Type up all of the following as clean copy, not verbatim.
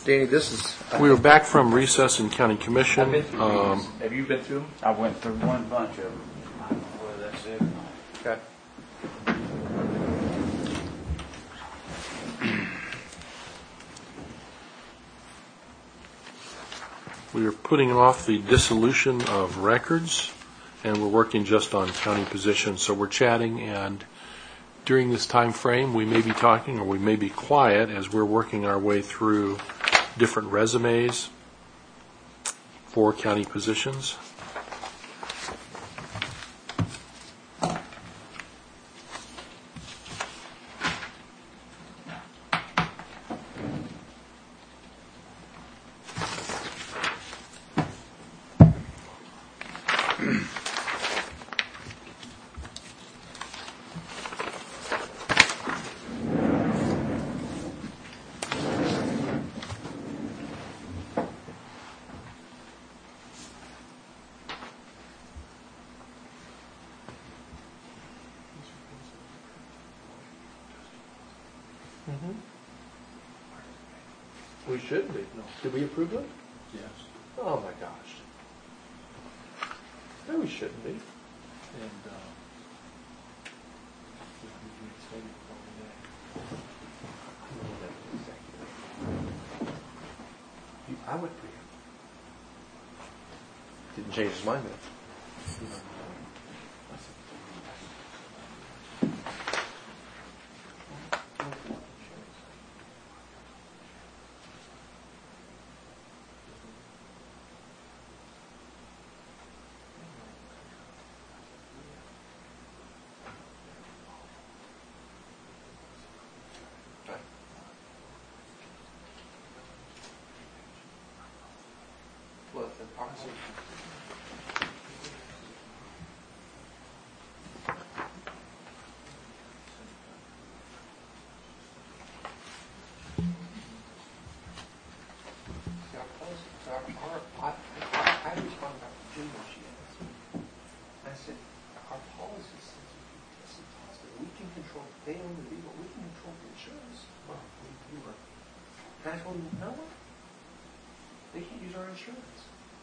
Danny, this is... We were back from recess in County Commission. Have you been through them? I went through one bunch of them. I don't know whether that's it or not. Okay. We are putting off the dissolution of records, and we're working just on county positions. So we're chatting, and during this time frame, we may be talking or we may be quiet as we're working our way through different resumes for county positions. We should be. No. Did we approve them? Yes. Oh my gosh. No, we shouldn't be. And I would be. Didn't change his mind then. I responded back to Jim when she asked me. I said, our policy says it's impossible. We can control, they own the vehicle, we can control the insurance. Well, we were. And I told him, no, they can't use our insurance.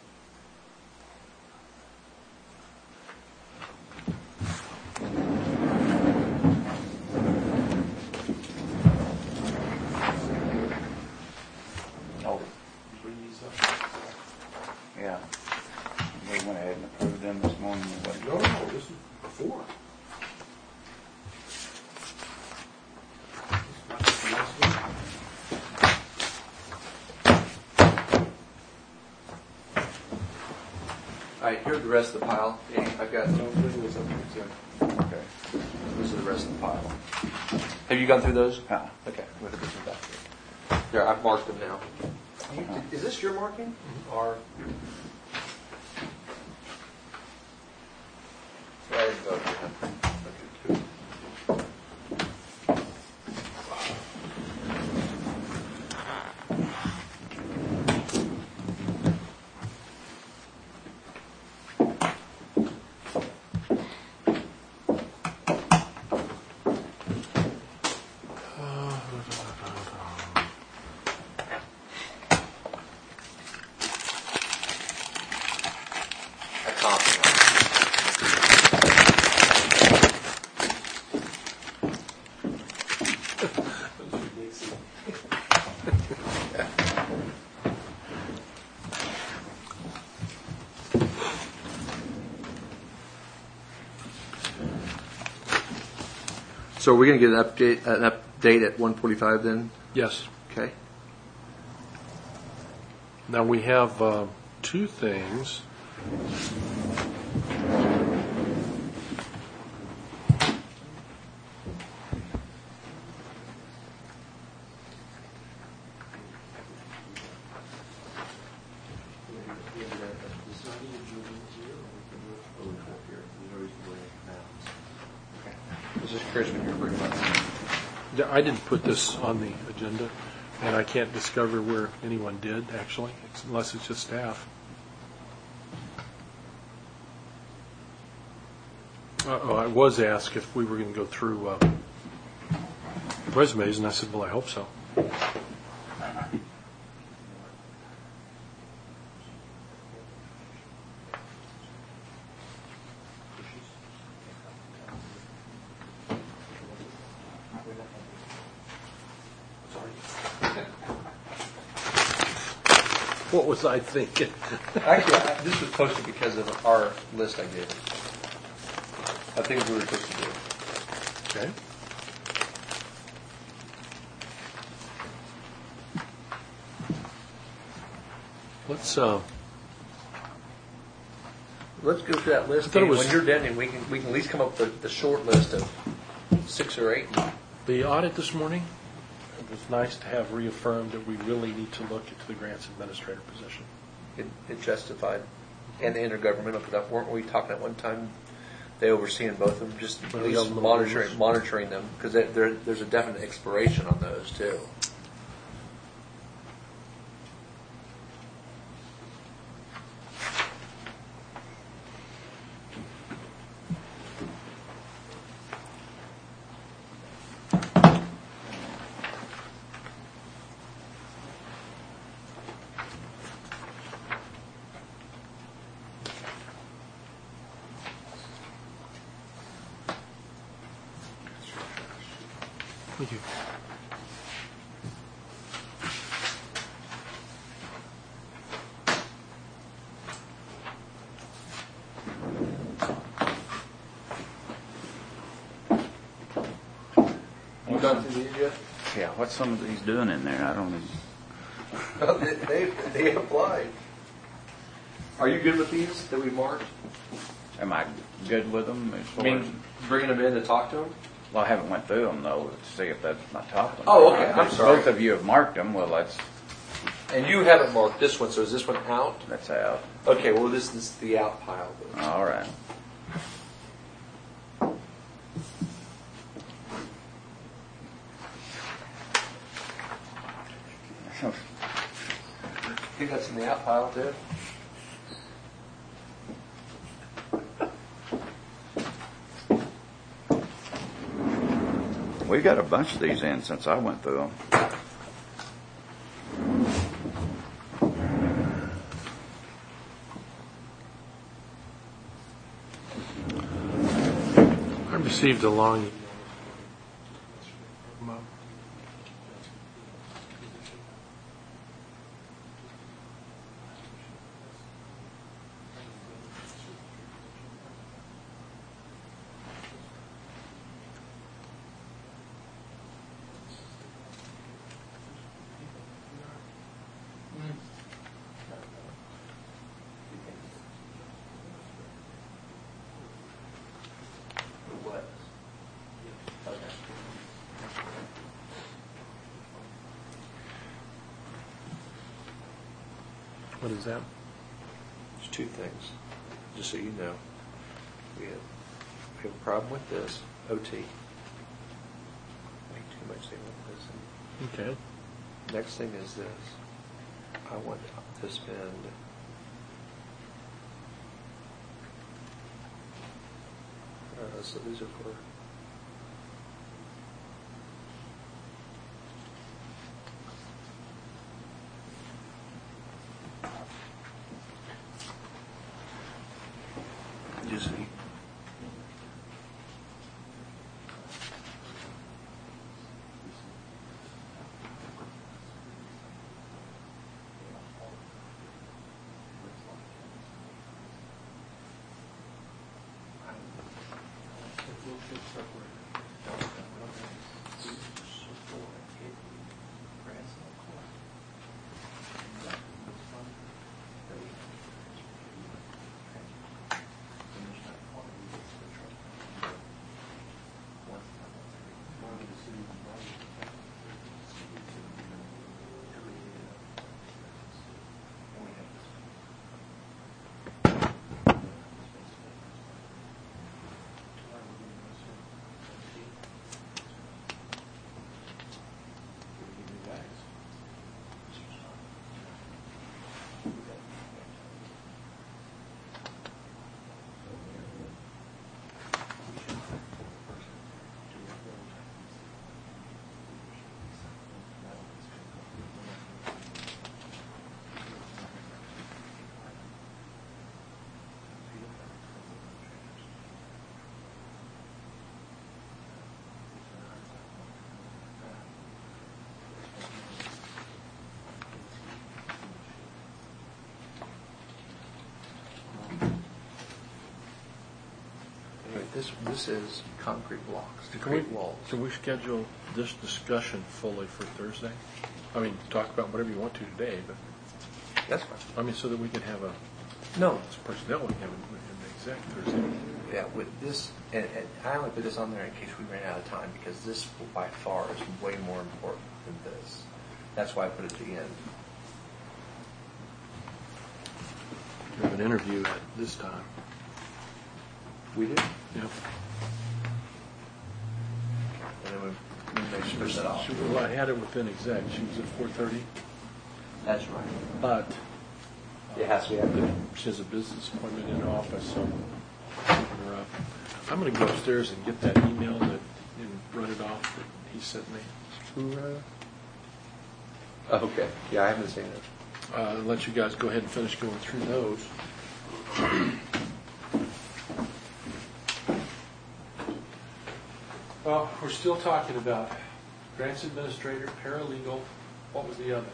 oh, yeah. We went ahead and approved them this morning. No, this is before. All right, here's the rest of the pile. Danny, I've got No, this was up here. Okay. This is the rest of the pile. Have you gone through those? Uh-uh. Okay, we'll put this one back here. There, I've marked them now. Is this your marking? Or? Yeah, I didn't vote for him. Okay, cool. A compliment. So we're going to get an update at 1:45 then? Yes. Okay. Now we have two things. This is Christmas you're bringing up. I didn't put this on the agenda, and I can't discover where anyone did, actually, unless it's just staff. I was asked if we were going to go through resumes, and I said, well, I hope so. What was I thinking? Actually, this was posted because of our list I gave you. I think we were supposed to do it. Okay. Let's go through that list. I thought it was- When you're done, and we can at least come up with the short list of 6 or 8. The audit this morning, it was nice to have reaffirmed that we really need to look into the grants administrator position. It justified, and the intergovernmental, because weren't we talking at one time, they overseeing both of them, just at Well, we least got little rumors. monitoring them, because there's a definite expiration on those too. Thank you. You gone through these yet? Yeah, what's some of these doing in there? I don't even. They applied. Are you good with these that we marked? Am I good with them? As I far mean, bringing them in to talk to them? well, I haven't went through them though to see if that's my top one. Oh, okay. I'm sorry. Both of you have marked them. Well, And you haven't marked this one, so is this one out? that's out. Okay, well, this is the out pile. All right. I think that's in the out pile too. We got a bunch of these in since I went through them. I received a long What is that? There's 2 things, just so you know. We have a problem with this, OT. Way too much they want this. Okay. Next thing is this. I want to spend so these are for you see. This is concrete blocks, Can concrete walls. Can we schedule this discussion fully for Thursday? I mean, talk about whatever you want to today, but, That's fine. I mean, so that we can have No, it's personnel, we can have an exec Thursday. yeah, with this, and I only put this on there in case we ran out of time, because this by far is way more important than this. That's why I put it at the end. We have an interview at this time. We did? Yep. And then we switch that off. Well, I had it within exec. She was at 4:30, That's right. but It has to be after. she has a business appointment in office, so I'm keeping her up. I'm going to go upstairs and get that email and run it off that he sent me. Okay. Yeah, I haven't seen it. Let you guys go ahead and finish going through those. Well, we're still talking about grants administrator, paralegal. What was the other?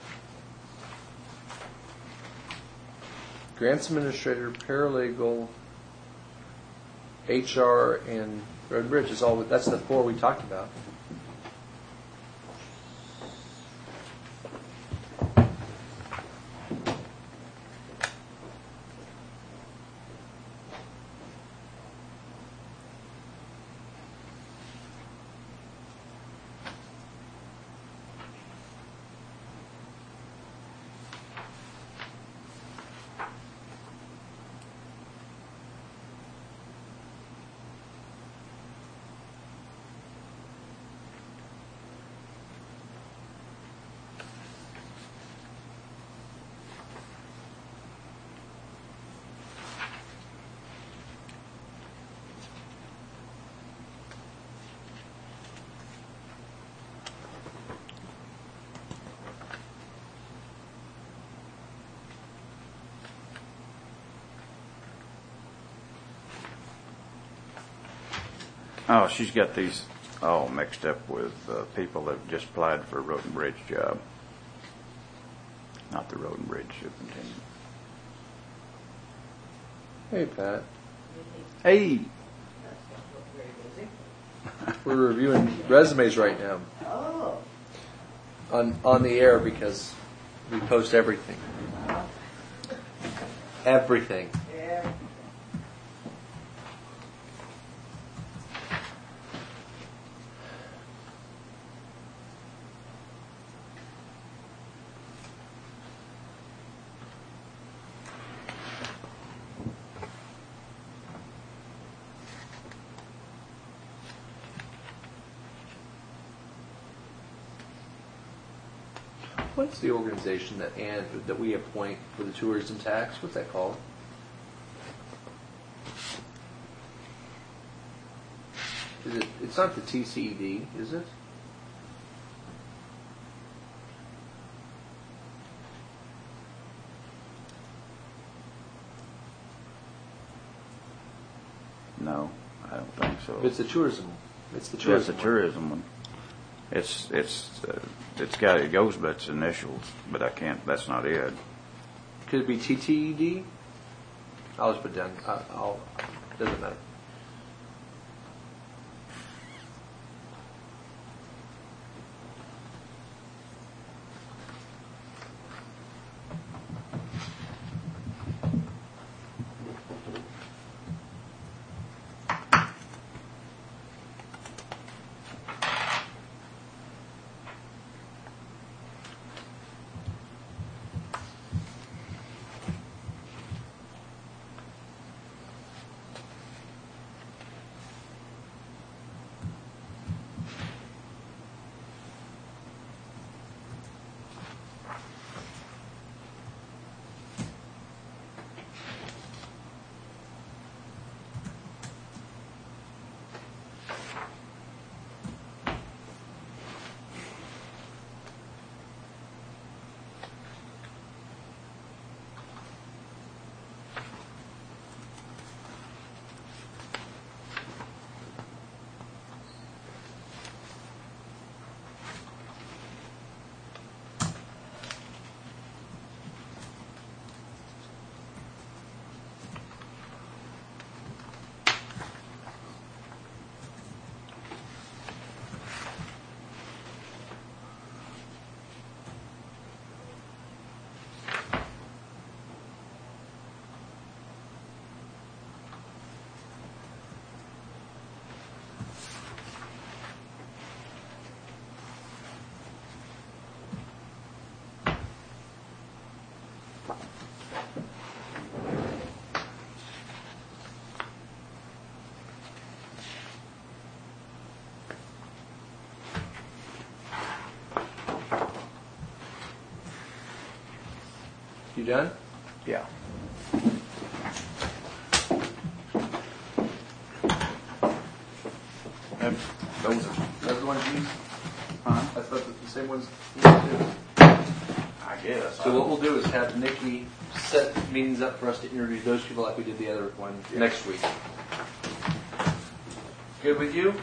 Grants administrator, paralegal, HR, and road and bridge is all. That's the 4 we talked about. Oh, she's got these all mixed up with people that just applied for a road and bridge job. Not the road and bridge superintendent. Hey, Pat. Hey, We're reviewing resumes right now. Oh, On the air because we post everything. Everything. yeah. What's the organization that we appoint for the tourism tax? What's that called? It's not the TCED, is it? no, I don't think so. It's the tourism. It's the That's tourism. the tourism one. It goes by its initials, but I can't. That's not it. Could it be TTED? I'll just put down. Doesn't matter. You done? Yeah. Those are the ones you use? Huh? That's the same ones you use too. I guess. So what we'll do is have Nikki set meetings up for us to interview those people like we did the other one next week. Good with you?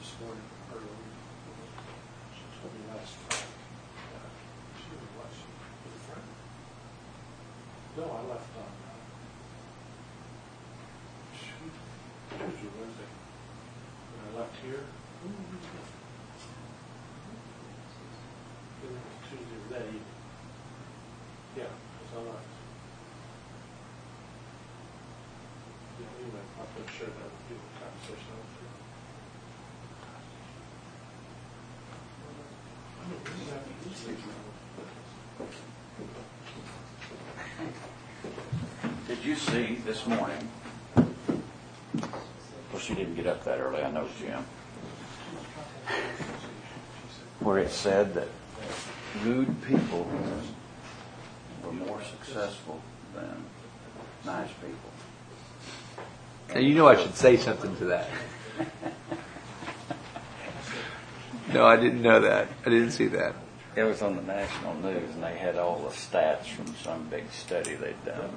this morning early. She told me last Friday. She was watching with a friend. No, I left on Tuesday, Wednesday. When I left here, it was Tuesday of that evening. Yeah, because I left. Yeah, anyway, I'll put share that with you, the conversation I was Did you see this morning? Of course, you didn't get up that early, I know, Jim. Where it said that rude people were more successful than nice people. Now, you know I should say something to that. No, I didn't know that. I didn't see that. It was on the national news, and they had all the stats from some big study they'd done.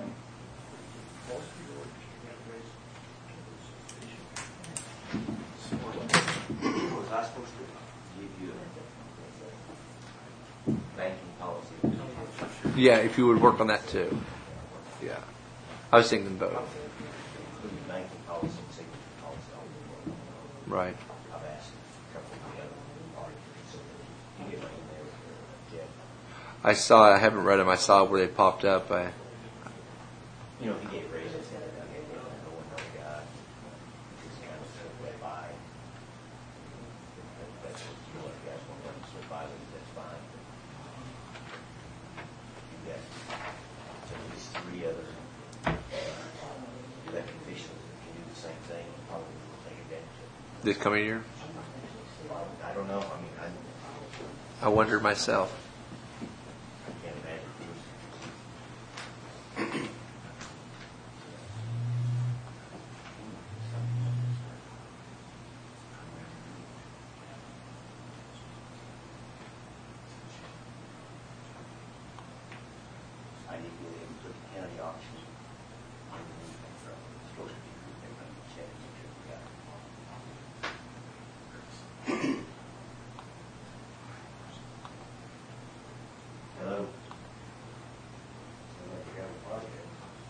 Was I supposed to give you a banking policy? Yeah, if you would work on that too. Yeah. I was thinking both. Including banking policy and signature policy. Right. I've asked a couple of the other parties. You get right in there with your jet. I saw it. I haven't read them. I saw where they popped up. You know, he gave raises and I gave one other guy. Just kind of slip right by. That's what you know, if you guys want to slip by, that's fine. You got at least 3 other elected officials that can do the same thing and probably will take advantage of it. This coming year? I don't know. I mean, I wondered myself. I can't imagine who's. I need to go in and put the county auction on the newspaper. It's supposed to be everybody checks and check it out. Hello? Sound like you have a project.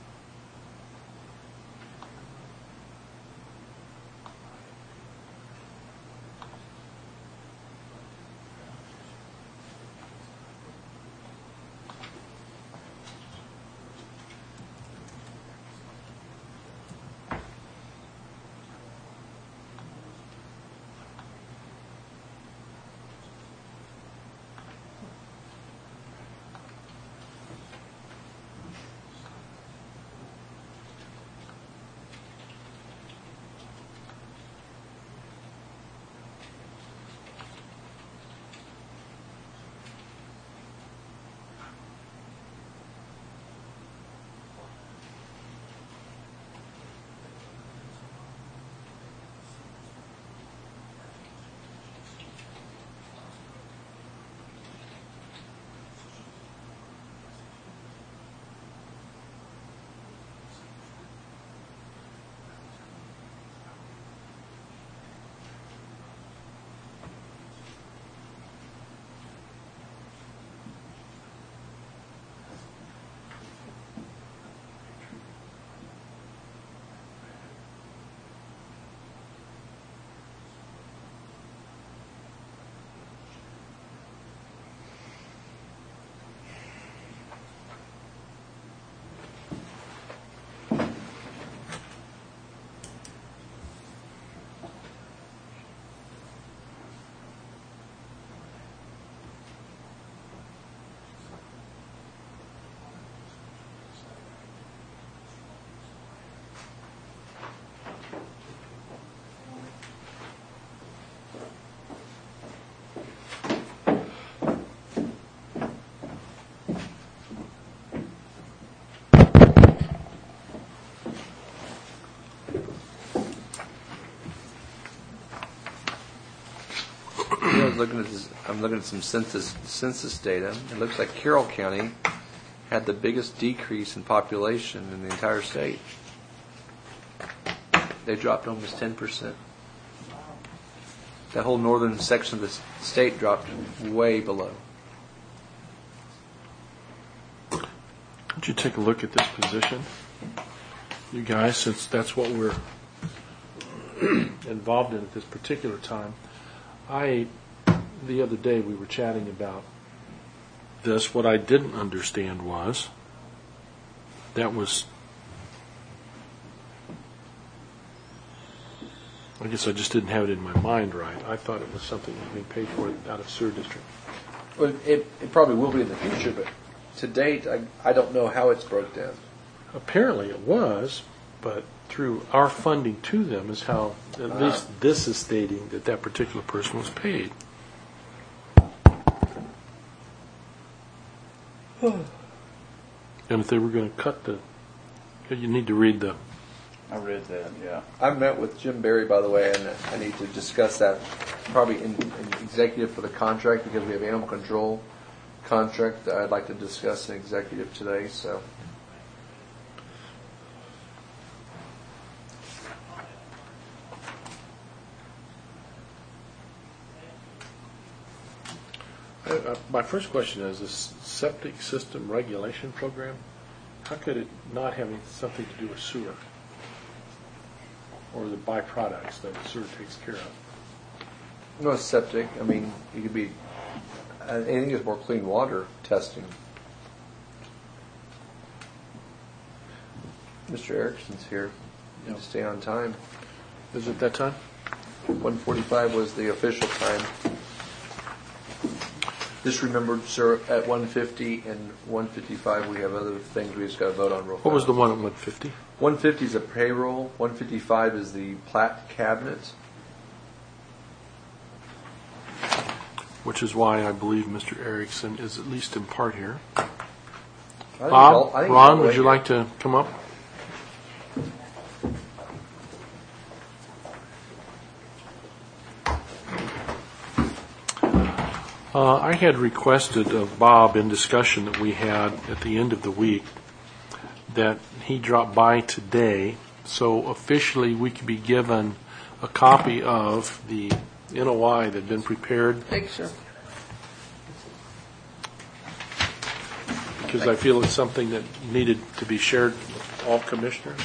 I'm looking at some census data. It looks like Carroll County had the biggest decrease in population in the entire state. They dropped almost 10%. That whole northern section of the state dropped way below. Why don't you take a look at this position, you guys, since that's what we're involved in at this particular time. The other day we were chatting about this. What I didn't understand was I guess I just didn't have it in my mind right. I thought it was something that was being paid for out of sewer district. Well, it probably will be in the future, but to date, I don't know how it's broke down. Apparently it was, but through our funding to them is how, at least this is stating that that particular person was paid. And if they were going to cut you need to read the... I read that, yeah. I met with Jim Berry, by the way, and I need to discuss that probably in executive for the contract, because we have animal control contract that I'd like to discuss in executive today. So my first question is this septic system regulation program, how could it not have something to do with sewer or the byproducts that sewer takes care of? no septic. I mean, it could be anything is more clean water testing. Mr. Erickson's here. You need to stay on time. Is it that time? 1:45 was the official time. Just remembered, sir, at 1:50 and 1:55 we have other things we just got to vote on real fast. What was the one at 150? 150 is a payroll. 155 is the plat cabinet. Which is why I believe Mr. Erickson is at least in part here. I think Bob, I think Ron, would you like to come up? I had requested of Bob in discussion that we had at the end of the week that he drop by today so officially we could be given a copy of the NOI that had been prepared. Thanks, sir. Because I feel it's something that needed to be shared with all commissioners.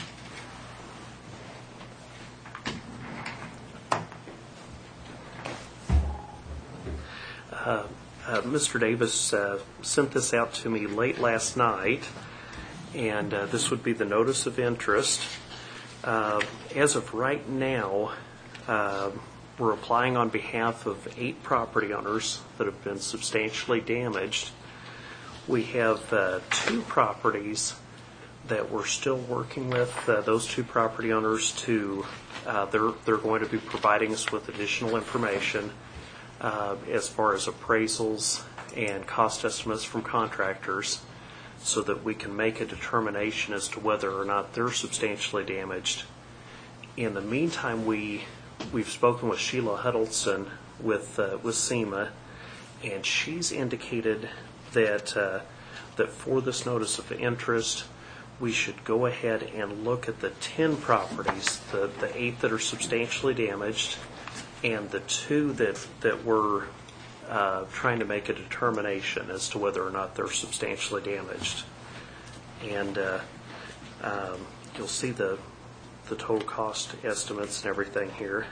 Mr. Davis sent this out to me late last night, and this would be the notice of interest. As of right now, we're applying on behalf of 8 property owners that have been substantially damaged. We have 2 properties that we're still working with. Those 2 property owners they're going to be providing us with additional information as far as appraisals and cost estimates from contractors, so that we can make a determination as to whether or not they're substantially damaged. In the meantime, we've spoken with Sheila Huddleston with SEMA, and she's indicated that that for this notice of interest, we should go ahead and look at the 10 properties, the 8 that are substantially damaged, and the 2 that we're trying to make a determination as to whether or not they're substantially damaged. And you'll see the total cost estimates and everything here.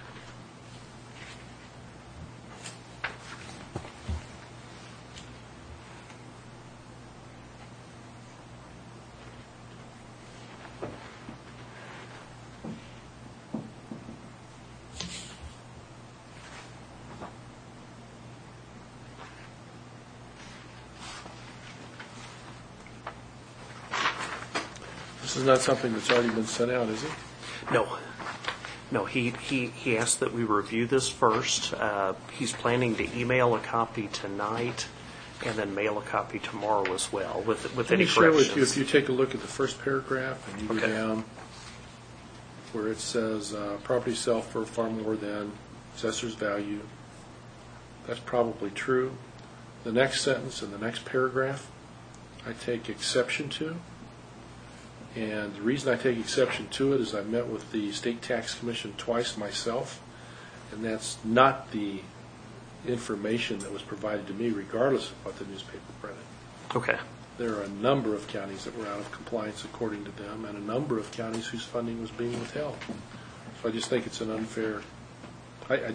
This is not something that's already been sent out, is it? No, he asked that we review this first. He's planning to email a copy tonight and then mail a copy tomorrow as well with any corrections. Let me share with you, if you take a look at the first paragraph and you go down where it says property sell for far more than assessor's value, that's probably true. The next sentence in the next paragraph, I take exception to. And the reason I take exception to it is I met with the State Tax Commission twice myself, And that's not the information that was provided to me, regardless of what the newspaper printed. Okay. There are a number of counties that were out of compliance according to them, and a number of counties whose funding was being withheld. So I just think it's an unfair, I'm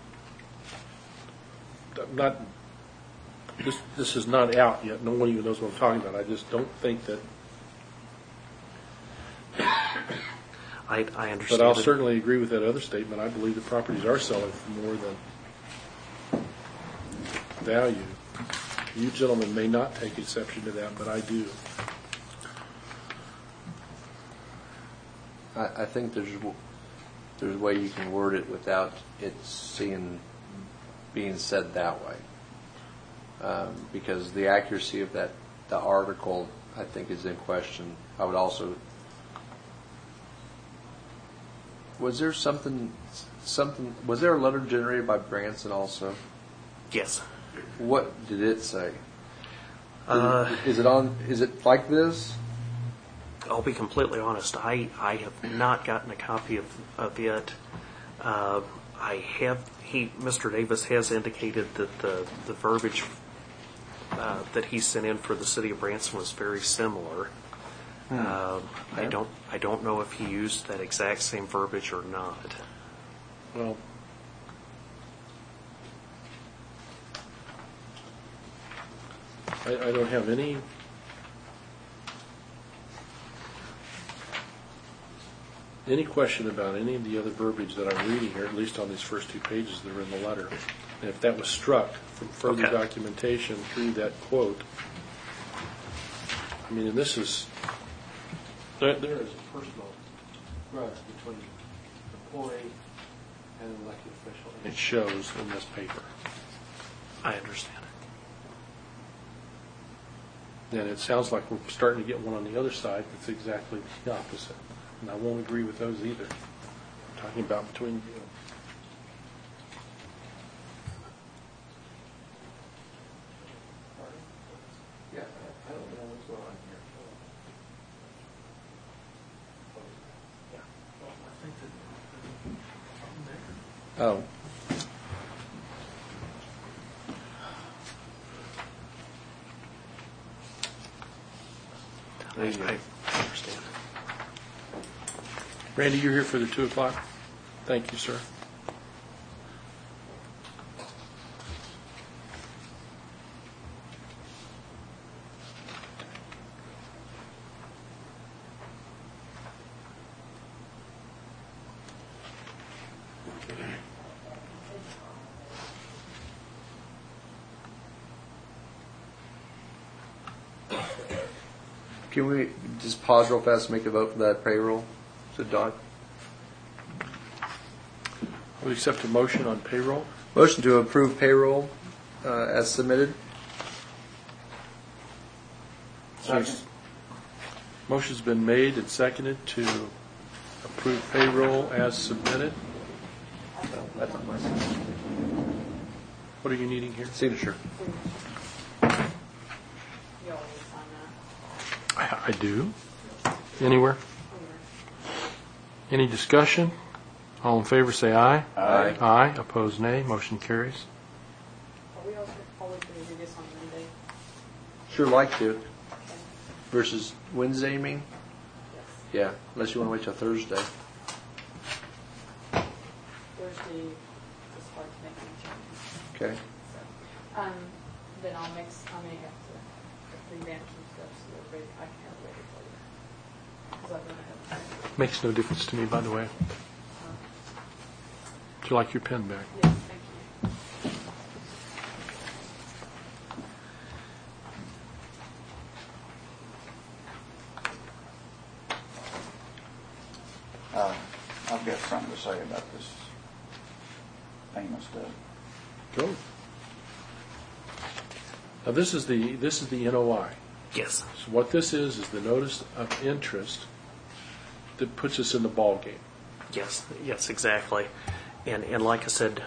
not, this is not out yet, no one even knows what I'm talking about. I just don't think that, I understand. but I'll it. certainly agree with that other statement. I believe the properties are selling for more than value. You gentlemen may not take exception to that, but I do. I think there's a way you can word it without it being said that way. Because the accuracy of the article, I think, is in question. I would also, was there was there a letter generated by Branson also? Yes. What did it say? Is it like this? I'll be completely honest. I have not gotten a copy of it. Mr. Davis has indicated that the verbiage that he sent in for the city of Branson was very similar. I don't know if he used that exact same verbiage or not. Well, I don't have any question about any of the other verbiage that I'm reading here, at least on these first 2 pages that are in the letter. And if that was struck from further Okay. documentation through that quote, I mean, and this is, there is a personal grudge between employee and an elected official. And it shows in this paper. I understand. And it sounds like we're starting to get one on the other side that's exactly the opposite. And I won't agree with those either. I'm talking about between you. Yeah, I don't know what's going on here. Yeah, well, I think that Oh. I understand. Randy, you're here for the 2 o'clock? Thank you, sir. Can we just pause real fast and make a vote for that payroll? So, Doc? We accept a motion on payroll. Motion to approve payroll as submitted. Motion's been made and seconded to approve payroll as submitted. That's not my signature. What are you needing here? Signature. You all need to sign that. I do. Anywhere? Any discussion? All in favor say aye. Aye. Aye. Opposed, nay. Motion carries. Are we also always going to do this on Monday? Sure like to. Okay. Versus Wednesday, you mean? Yes. Yeah, unless you want to wait till Thursday. Thursday is hard to make any changes. Okay. So, then I may have to revamp some stuff so that I can have it ready for you. Because I'm going to have Makes no difference to me, by the way. Would you like your pen back? yes, thank you. I've got something to say about this famous stuff. Go. Now, this is the NOI. Yes. So what this is the notice of interest that puts us in the ballgame. Yes, exactly. And like I said,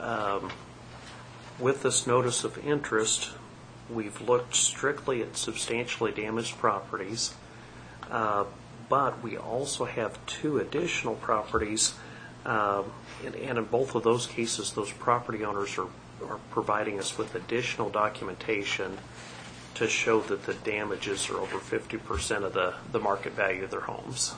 with this notice of interest, we've looked strictly at substantially damaged properties, but we also have 2 additional properties And in both of those cases, those property owners are providing us with additional documentation to show that the damages are over 50% of the market value of their homes.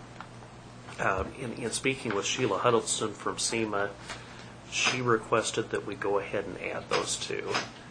In speaking with Sheila Huddleston from SEMA, she requested that we go ahead and add those two.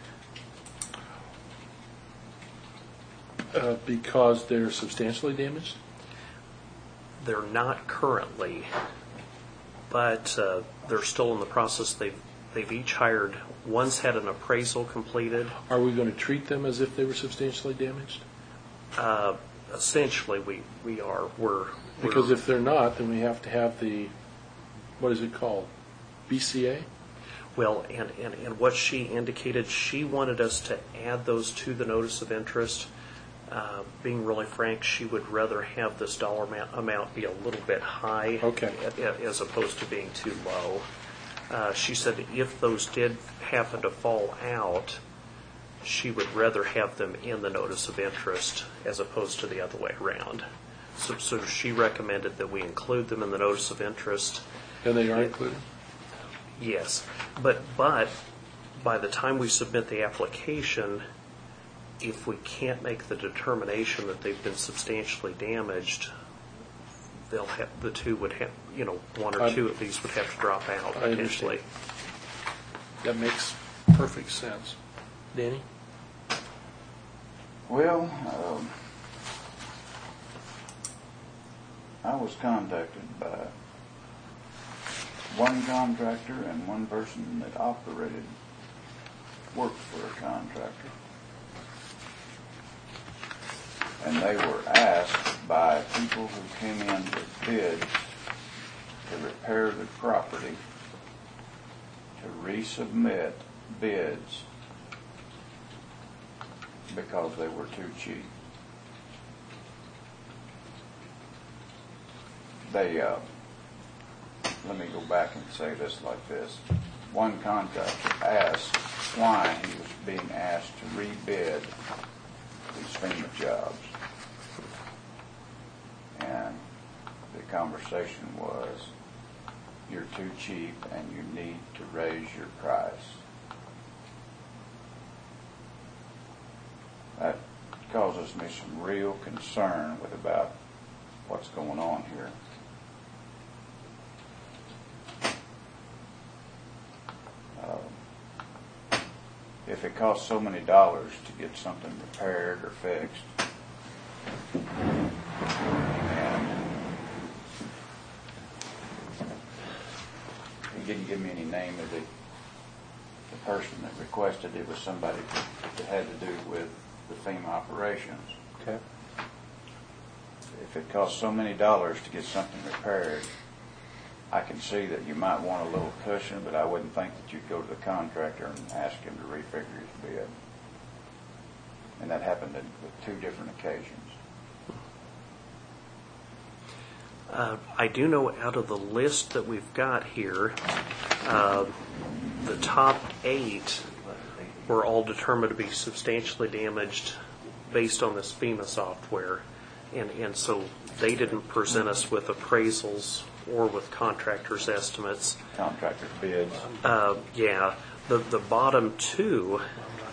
Because they're substantially damaged? They're not currently, but they're still in the process. They've each hired, one's had an appraisal completed. Are we going to treat them as if they were substantially damaged? Essentially, we are. Because if they're not, then we have to have the, what is it called, BCA? Well, and what she indicated, she wanted us to add those to the notice of interest. Being really frank, she would rather have this dollar amount be a little bit high, okay, as opposed to being too low. She said that if those did happen to fall out, she would rather have them in the notice of interest as opposed to the other way around. So she recommended that we include them in the notice of interest. And they are included? Yes, but by the time we submit the application, if we can't make the determination that they've been substantially damaged, they'll have, the two would have, one or two of these would have to drop out potentially. That makes perfect sense. Danny? Well, I was contacted by one contractor and one person that worked for a contractor. And they were asked by people who came in with bids to repair the property to resubmit bids because they were too cheap. Let me go back and say this like this. One contractor asked why he was being asked to rebid these FEMA jobs. And the conversation was, you're too cheap and you need to raise your price. That causes me some real concern about what's going on here. If it costs so many dollars to get something repaired or fixed, and he didn't give me any name of the person that requested it, was somebody that had to do with the FEMA operations. Okay. If it costs so many dollars to get something repaired, I can see that you might want a little cushion, but I wouldn't think that you'd go to the contractor and ask him to refigure his bid. And that happened with two different occasions. I do know out of the list that we've got here, the top 8 were all determined to be substantially damaged based on this FEMA software. And so they didn't present us with appraisals or with contractors' estimates. Contractor bids. Yeah. The bottom 2,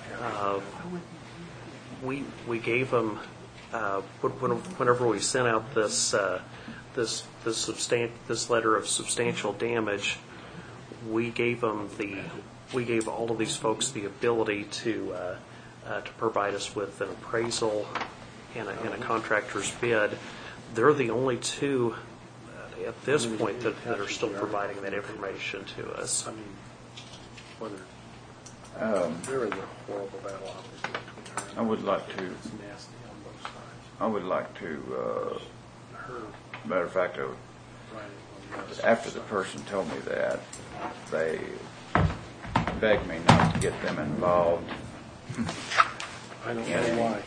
we gave them, whenever we sent out this letter of substantial damage, we gave all of these folks the ability to provide us with an appraisal and a contractor's bid. They're the only 2 at this point that are still providing that information to us. I mean, whether there is a horrible battle obviously between her. I would like to. It's nasty on both sides. I would like to. Her Matter of fact, writing on the after the person told me that, they begged me not to get them involved. I don't know why.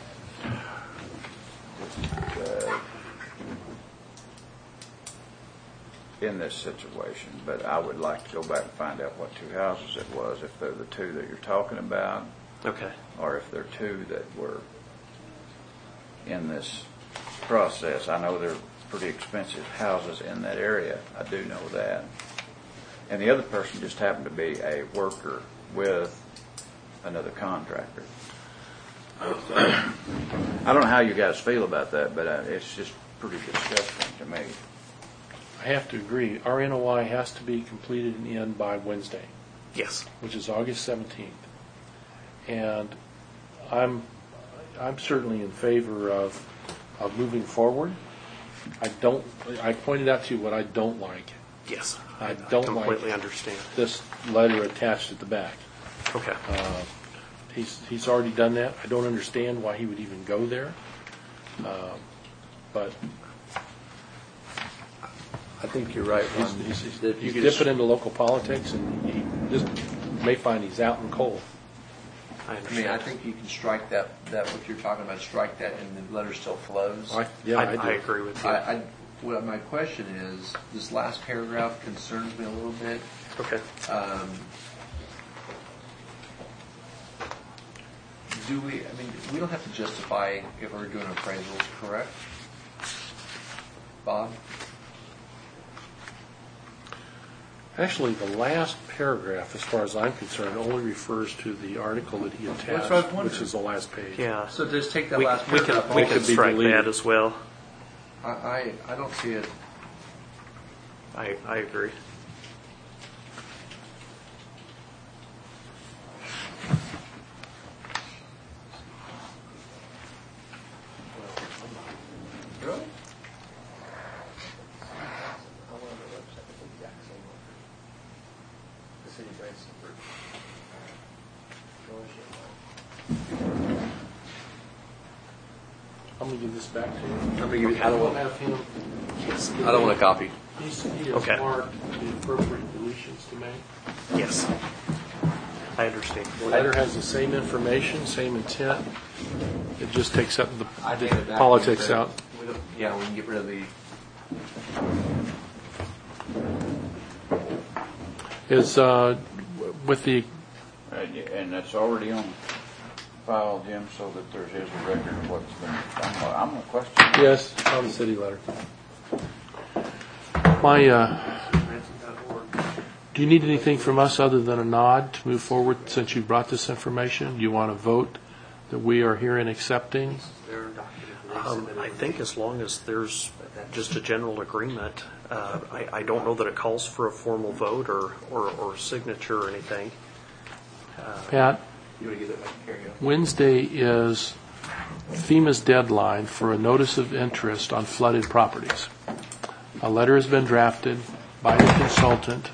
In this situation, but I would like to go back and find out what 2 houses it was, if they're the 2 that you're talking about, Okay. or if they're 2 that were in this process. I know they're pretty expensive houses in that area. I do know that. and the other person just happened to be a worker with another contractor. I don't know how you guys feel about that, but it's just pretty disgusting to me. I have to agree. Our NOI has to be completed and in by Wednesday, Yes. which is August 17th. And I'm certainly in favor of moving forward. I pointed out to you what I don't like. Yes. I don't completely like understand. this letter attached at the back. Okay. He's already done that. I don't understand why he would even go there. But I think you're right. he's dipping into local politics, and he just may find he's out in cold. I I understand. mean, I think you can strike that what you're talking about, strike that, and the letter still flows. I do. I agree with you. What my question is, this last paragraph concerns me a little bit. Okay. We don't have to justify if we're doing appraisals, correct? Bob? Actually, the last paragraph, as far as I'm concerned, only refers to the article that he That's what I was attached, wondering. which is the last page. Yeah. So just take that We last can paragraph we off. can could be strike deleted. that as well. I don't see it. I agree. Really? The city of Branson. I'm going to give this back to you. Let me give you- I don't have him. I don't want a copy. He has Okay. marked the appropriate deletions to make. Yes. I understand. The letter has the same information, same intent. It just takes up the I take it back. politics out. Yeah, we can get rid of the. Is with the And that's already on file, Jim, so that there's his record of what's been done. I'm going to question. yes on the city letter. My do you need anything from us other than a nod to move forward since you brought this information? Do you want to vote that we are here and accepting? I think as long as there's just a general agreement, I don't know that it calls for a formal vote or signature or anything. Pat, You want to give that back to Carrie? Wednesday is FEMA's deadline for a notice of interest on flooded properties. A letter has been drafted by the consultant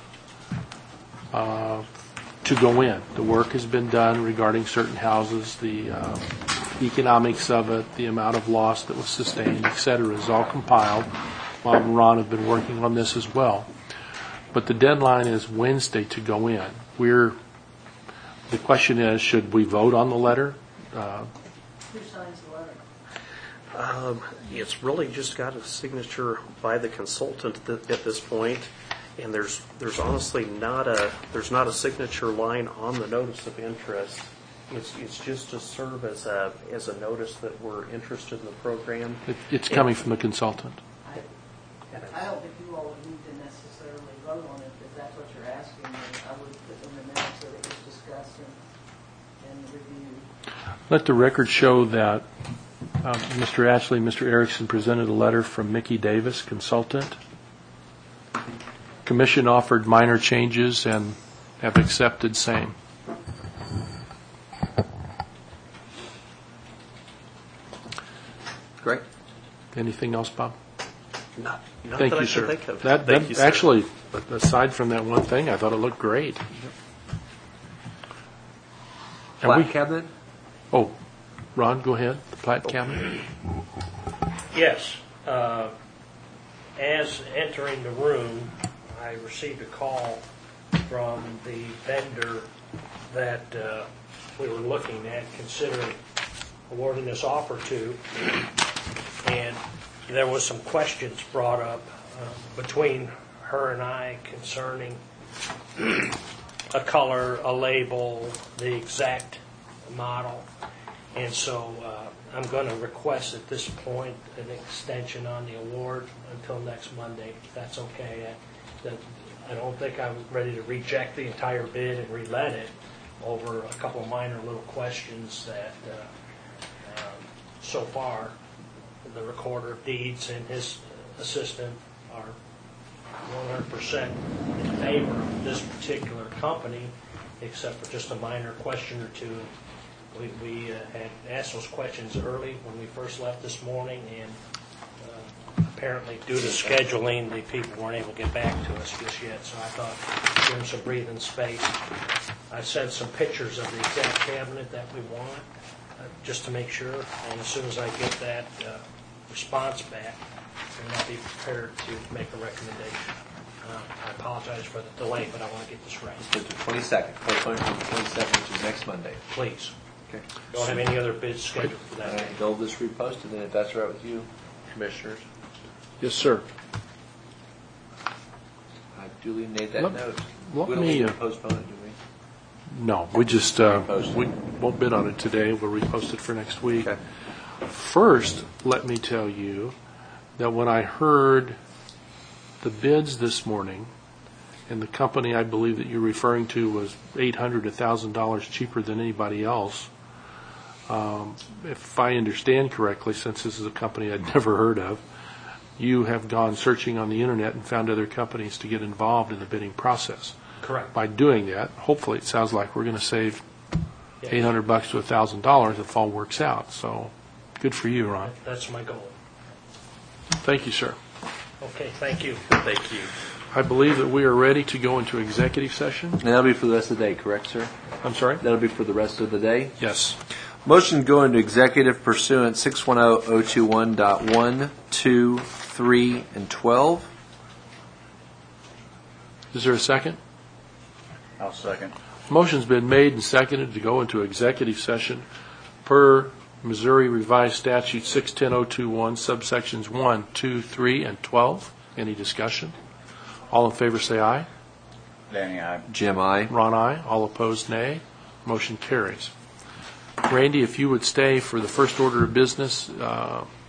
to go in. The work has been done regarding certain houses, the economics of it, the amount of loss that was sustained, et cetera, is all compiled. Bob and Ron have been working on this as well. But the deadline is Wednesday to go in. The question is, should we vote on the letter? Who signs the letter? It's really just got a signature by the consultant at this point, and there's honestly not a signature line on the notice of interest. It's just to serve as a notice that we're interested in the program. It's coming from the consultant. I don't think you all would need to necessarily vote on it, if that's what you're asking. I would put in the minutes that it was discussed and reviewed. Let the record show that Mr. Ashley and Mr. Erickson presented a letter from Mickey Davis, consultant. Commission offered minor changes and have accepted same. Great. Anything else, Bob? Not Thank that I you, can sir. think of. That Thank you, sir. actually, aside from that one thing, I thought it looked great. And Flat we- cabinet? Oh, Ron, go ahead. The plat cabinet. Yes. As entering the room, I received a call from the vendor that we were looking at considering awarding this offer to. And there was some questions brought up between her and I concerning a color, a label, the exact model. And so I'm going to request at this point an extension on the award until next Monday, if that's okay. I don't think I'm ready to reject the entire bid and relet it over a couple of minor little questions that, so far, the recorder of deeds and his assistant are 100% in favor of this particular company, except for just a minor question or two. We had asked those questions early when we first left this morning, and apparently due to scheduling, the people weren't able to get back to us just yet, so I thought give them some breathing space. I sent some pictures of the exact cabinet that we want, just to make sure, and as soon as I get that response back, then I'll be prepared to make a recommendation. I apologize for the delay, but I want to get this right. Let's put the 22nd, postpone to the 22nd, which is next Monday. Please. Okay. Don't have any other bids scheduled for that. All right, they'll just repost it, then if that's all right with you, commissioners. Yes, sir. I duly made that Let- note. let We don't me, need to postpone it, do we? No, we just, Repost it. we won't bid on it today. We'll repost it for next week. Okay. First, let me tell you that when I heard the bids this morning, and the company I believe that you're referring to was $800 to $1,000 cheaper than anybody else, if I understand correctly, since this is a company I'd never heard of, you have gone searching on the internet and found other companies to get involved in the bidding process. Correct. By doing that, hopefully it sounds like we're going to save Yes. $800 to $1,000 if all works out. So good for you, Ron. That's my goal. Thank you, sir. Okay, thank you. Thank you. I believe that we are ready to go into executive session. And that'll be for the rest of the day, correct, sir? I'm sorry? That'll be for the rest of the day? Yes. Motion to go into executive pursuant 610-021.1, 2, 3, and 12. Is there a second? I'll second. Motion's been made and seconded to go into executive session per Missouri Revised Statute 610021, subsections 1, 2, 3, and 12. Any discussion? All in favor say aye. Danny, I. Jim, I. Ron, aye. All opposed, nay. Motion carries. Randy, if you would stay for the first order of business,